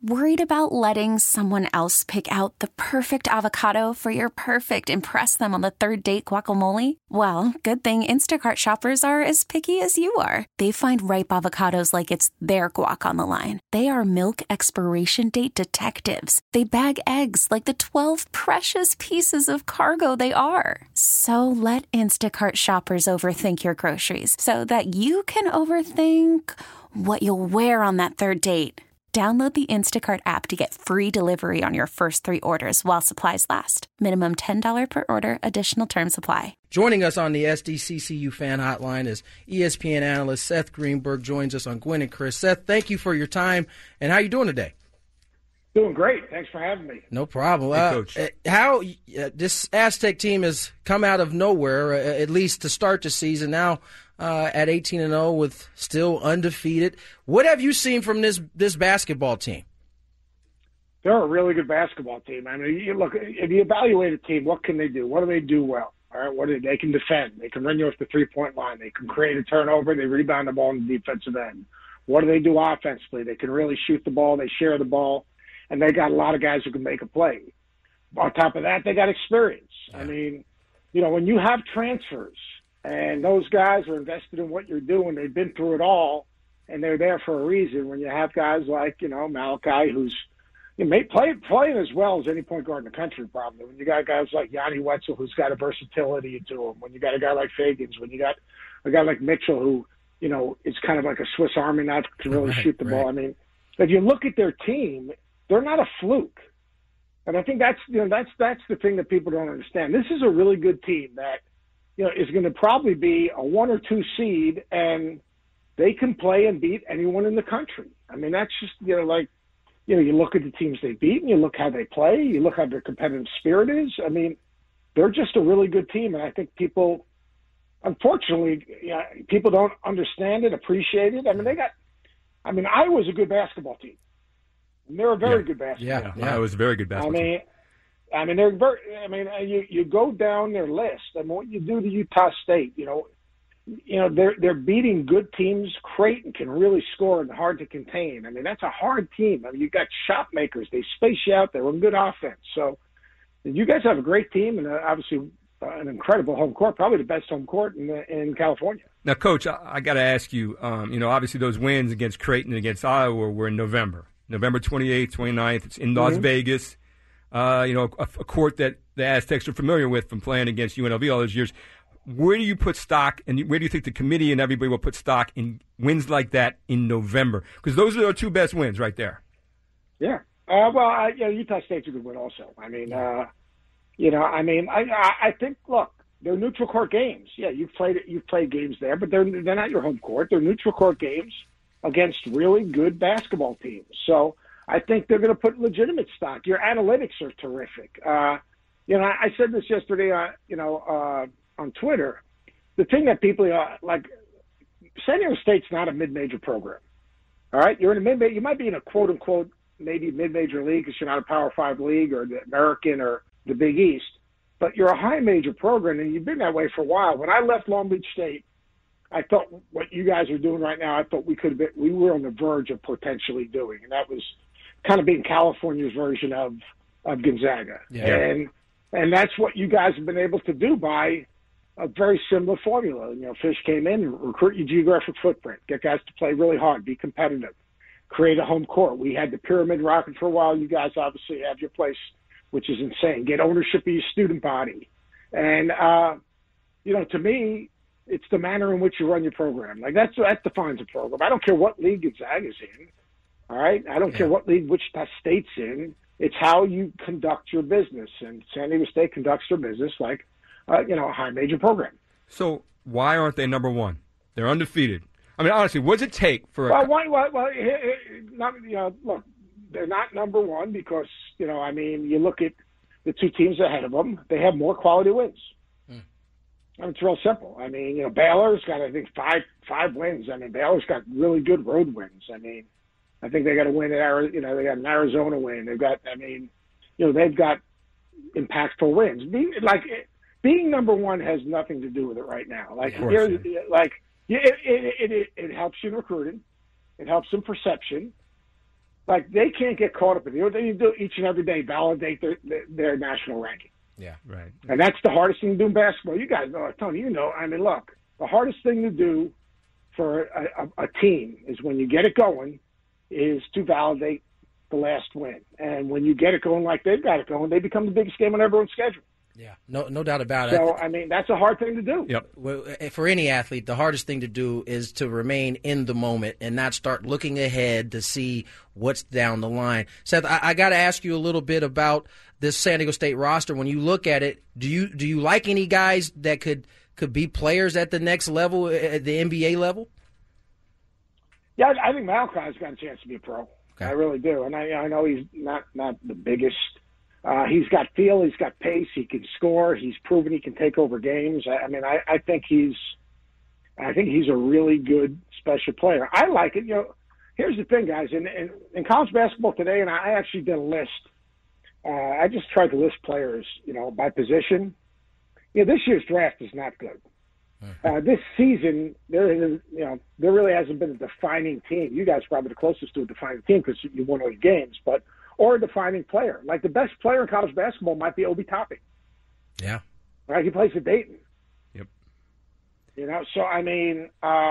Worried about letting someone else pick out the perfect avocado for your perfect impress them on the third date guacamole? Well, good thing Instacart shoppers are as picky as you are. They find ripe avocados like it's their guac on the line. They are milk expiration date detectives. They bag eggs like the 12 precious pieces of cargo they are. So let Instacart shoppers overthink your groceries so that you can overthink what you'll wear on that third date. Download the Instacart app to get free delivery on your first 3 orders while supplies last. Minimum $10 per order. Additional terms apply. Joining us on the SDCCU fan hotline is ESPN analyst Seth Greenberg. Joins us on Gwynn and Chris. Seth, thank you for your time. And how are you doing today? Doing great. Thanks for having me. No problem. Hey, Coach. How this Aztec team has come out of nowhere, at least to start the season, now at 18-0 with still undefeated. What have you seen from this basketball team? They're a really good basketball team. I mean, you look, if you evaluate a team, what can they do? What do they do well? All right, they can defend. They can run you off the three-point line. They can create a turnover. They rebound the ball in the defensive end. What do they do offensively? They can really shoot the ball. They share the ball. And they got a lot of guys who can make a play. On top of that, they got experience. Yeah. I mean, when you have transfers and those guys are invested in what you're doing, they've been through it all, and they're there for a reason. When you have guys like, Malachi, who's playing as well as any point guard in the country, probably. When you got guys like Yanni Wetzel, who's got a versatility to him. When you got a guy like Fagans. When you got a guy like Mitchell, who, is kind of like a Swiss Army knife, can really shoot the ball. I mean, if you look at their team, they're not a fluke. And I think that's the thing that people don't understand. This is a really good team that, is going to probably be a 1 or 2 seed, and they can play and beat anyone in the country. I mean, that's just, you look at the teams they beat and you look how they play, you look how their competitive spirit is. I mean, they're just a really good team. And I think people, unfortunately, people don't understand it, appreciate it. I mean, Iowa's a good basketball team. And they're a very good basketball team. Yeah, it was a very good basketball team. I mean, they're very. I mean, you go down their list, and what you do to Utah State, they're beating good teams. Creighton can really score and hard to contain. I mean, that's a hard team. I mean, you got shot makers. They space you out. They run good offense. So, you guys have a great team, and obviously an incredible home court, probably the best home court in California. Now, Coach, I got to ask you. Obviously those wins against Creighton and against Iowa were in November 28th, 29th. It's in Las Vegas. A court that the Aztecs are familiar with from playing against UNLV all those years. Where do you put stock, and where do you think the committee and everybody will put stock in wins like that in November? Because those are our 2 best wins right there. Yeah. Utah State's a good win also. I mean, I think, look, they're neutral court games. Yeah, you've played games there, but they're not your home court. They're neutral court games against really good basketball teams. So I think they're going to put legitimate stock. Your analytics are terrific. I said this yesterday, on Twitter. The thing that people like, San Diego State's not a mid-major program. All right, you're in a mid-major. You might be in a quote-unquote maybe mid-major league because you're not a Power 5 league or the American or the Big East, but you're a high-major program, and you've been that way for a while. When I left Long Beach State, I thought what you guys are doing right now, I thought we were on the verge of potentially doing, and that was kind of being California's version of Gonzaga. Yeah. And that's what you guys have been able to do by a very similar formula. Fish came in, recruit your geographic footprint, get guys to play really hard, be competitive, create a home court. We had the pyramid rocking for a while. You guys obviously have your place, which is insane. Get ownership of your student body. And, to me, it's the manner in which you run your program. Like that defines a program. I don't care what league Gonzaga's in. All right. I don't care what league Wichita State's in. It's how you conduct your business. And San Diego State conducts their business like, a high major program. So why aren't they number 1? They're undefeated. I mean, honestly, what does it take for look, they're not number 1 because, you look at the 2 teams ahead of them. They have more quality wins. I mean, it's real simple. I mean, Baylor's got, I think, five wins. I mean, Baylor's got really good road wins. I mean, I think they got a win at Arizona. They got an Arizona win. They've got, they've got impactful wins. Being number 1 has nothing to do with it right now. It helps you in recruiting. It helps in perception. Like, they can't get caught up in it. You know what they do each and every day? Validate their national ranking. Yeah, right. And that's the hardest thing to do in basketball. You guys know, Tony, you know. I mean, look, the hardest thing to do for a team is when you get it going is to validate the last win. And when you get it going like they've got it going, they become the biggest game on everyone's schedule. Yeah, no doubt about it. So, I mean, that's a hard thing to do. Yep. Well, for any athlete, the hardest thing to do is to remain in the moment and not start looking ahead to see what's down the line. Seth, I got to ask you a little bit about this San Diego State roster. When you look at it, do you like any guys that could be players at the next level, at the NBA level? Yeah, I think Malachi's got a chance to be a pro. Okay. I really do. And I know he's not the biggest. He's got feel. He's got pace. He can score. He's proven he can take over games. I think he's a really good special player. I like it. You know, here's the thing, guys. In college basketball today, and I actually did a list. I just tried to list players, you know, by position. You know, this year's draft is not good. This season, there really hasn't been a defining team. You guys are probably the closest to a defining team because you won all your games, or a defining player. Like, the best player in college basketball might be Obi Toppin. Yeah. Right? He plays at Dayton. Yep. You know, so, I mean,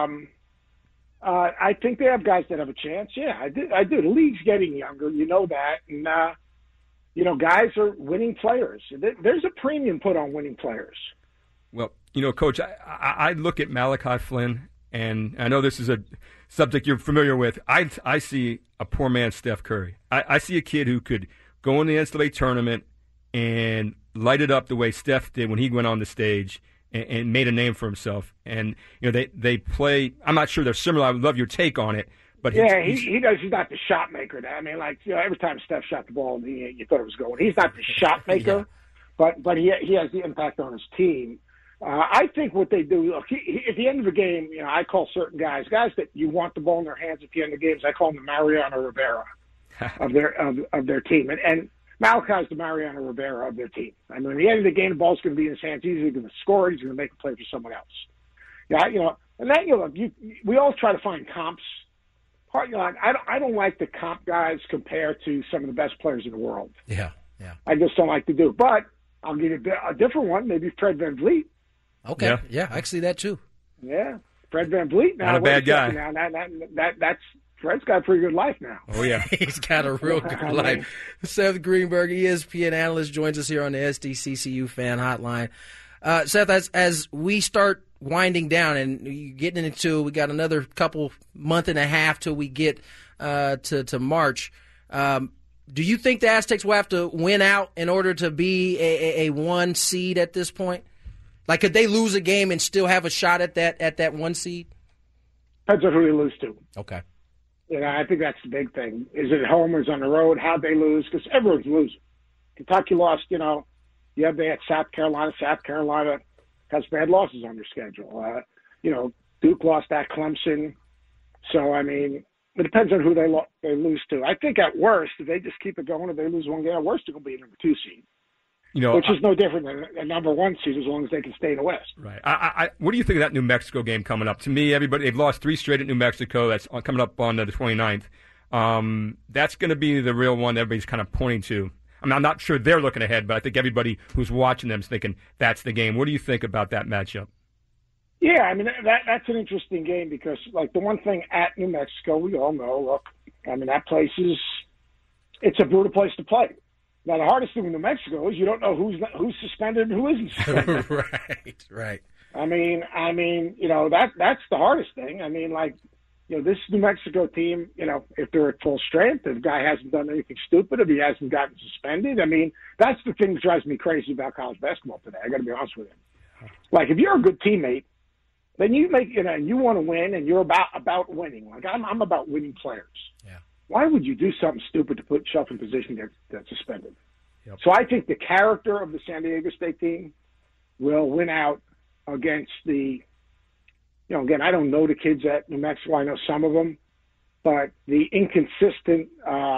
I think they have guys that have a chance. Yeah, I do. The league's getting younger. You know that. And, you know, guys are winning players. There's a premium put on winning players. Well, you know, Coach, I look at Malachi Flynn, and I know this is a subject you're familiar with. I see a poor man's Steph Curry. I see a kid who could go in the NCAA tournament and light it up the way Steph did when he went on the stage and made a name for himself. And, you know, they play – I'm not sure they're similar. I would love your take on it. But he does. He's not the shot maker. I mean, like, you know, every time Steph shot the ball, you thought it was going. He's not the shot maker, but he has the impact on his team. I think what they do, look, at the end of the game, you know, I call certain guys that you want the ball in their hands at the end of the games. I call them the Mariano Rivera of their team, and Malachi's the Mariano Rivera of their team. I mean, at the end of the game, the ball's going to be in his hands. He's either going to score, he's going to make a play for someone else. Yeah, you know, and that, you know, we all try to find comps. You know, I don't like to comp guys compared to some of the best players in the world. Yeah. I just don't like to do. But I'll give you a different one. Maybe Fred VanVleet. Okay. Yeah, I can see that too. Yeah, Fred VanVleet. Now, not a bad guy. Now, that's Fred's got a pretty good life now. Oh yeah, he's got a real good life. Seth Greenberg, ESPN analyst, joins us here on the SDCCU Fan Hotline. Seth, as we start winding down and getting into, we got another month and a half till we get to March. Do you think the Aztecs will have to win out in order to be a one seed at this point? Like, could they lose a game and still have a shot at that one seed? Depends on who they lose to. Okay. You know, I think that's the big thing. Is it at home or is it on the road? How'd they lose? Because everyone's losing. Kentucky lost, you know. They had South Carolina. South Carolina has bad losses on their schedule. You know, Duke lost at Clemson. So, I mean, it depends on who they lose to. I think at worst, if they just keep it going, if they lose one game, at worst, it'll be a number 2 seed. You know, which is no different than a number 1 seed as long as they can stay in the West. Right. What do you think of that New Mexico game coming up? To me, they've lost 3 straight at New Mexico. That's coming up on the 29th. That's going to be the real one everybody's kind of pointing to. I mean, I'm not sure they're looking ahead, but I think everybody who's watching them is thinking that's the game. What do you think about that matchup? Yeah, I mean, that's an interesting game because, like, the one thing at New Mexico, we all know, look, I mean, that place it's a brutal place to play. Now, the hardest thing in New Mexico is you don't know who's suspended and who isn't suspended. Right. I mean, you know, that's the hardest thing. I mean, like, you know, this New Mexico team, you know, if they're at full strength, if the guy hasn't done anything stupid, if he hasn't gotten suspended, I mean, that's the thing that drives me crazy about college basketball today. I got to be honest with you. Like, if you're a good teammate, then you make, you know, and you want to win, and you're about winning. Like, I'm about winning players. Yeah. Why would you do something stupid to put yourself in position that's suspended? Yep. So I think the character of the San Diego State team will win out against the, you know, again, I don't know the kids at New Mexico. I know some of them, but the inconsistency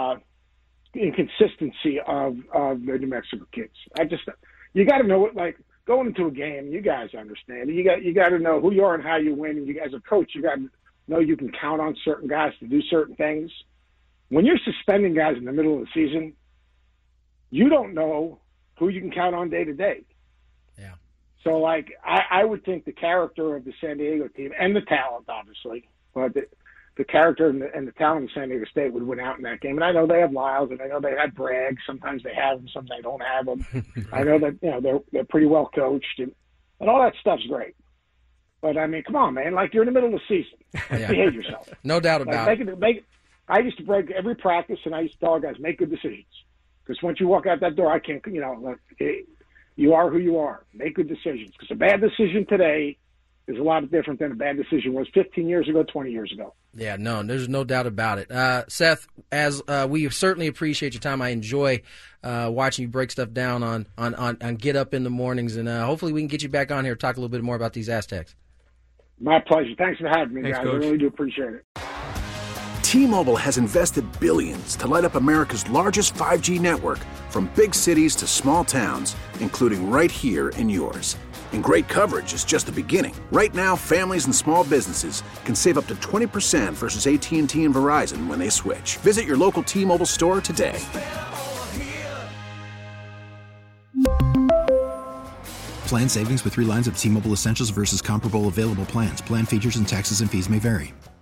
of the New Mexico kids. You got to know what, like, going into a game, you guys understand. You got to know who you are and how you win. And you, as a coach, you got to know you can count on certain guys to do certain things. when you're suspending guys in the middle of the season, you don't know who you can count on day to day. Yeah. So, like, I would think the character of the San Diego team and the talent, obviously, but the character and the talent of San Diego State would win out in that game. And I know they have Lyles, and I know they have Bragg. Sometimes they have them, sometimes they don't have them. I know that they're pretty well coached, and all that stuff's great. But I mean, come on, man! Like, you're in the middle of the season. Yeah. Behave yourself. No doubt about it. I used to break every practice, and I used to tell our guys, make good decisions. Because once you walk out that door, I can't. You are who you are. Make good decisions. Because a bad decision today is a lot different than a bad decision was 15 years ago, 20 years ago. Yeah, no, there's no doubt about it. Seth, as we certainly appreciate your time. I enjoy watching you break stuff down on Get Up in the mornings, and hopefully we can get you back on here and talk a little bit more about these Aztecs. My pleasure. Thanks for having me, Thanks, guys. Coach. I really do appreciate it. T-Mobile has invested billions to light up America's largest 5G network, from big cities to small towns, including right here in yours. And great coverage is just the beginning. Right now, families and small businesses can save up to 20% versus AT&T and Verizon when they switch. Visit your local T-Mobile store today. Plan savings with 3 lines of T-Mobile Essentials versus comparable available plans. Plan features and taxes and fees may vary.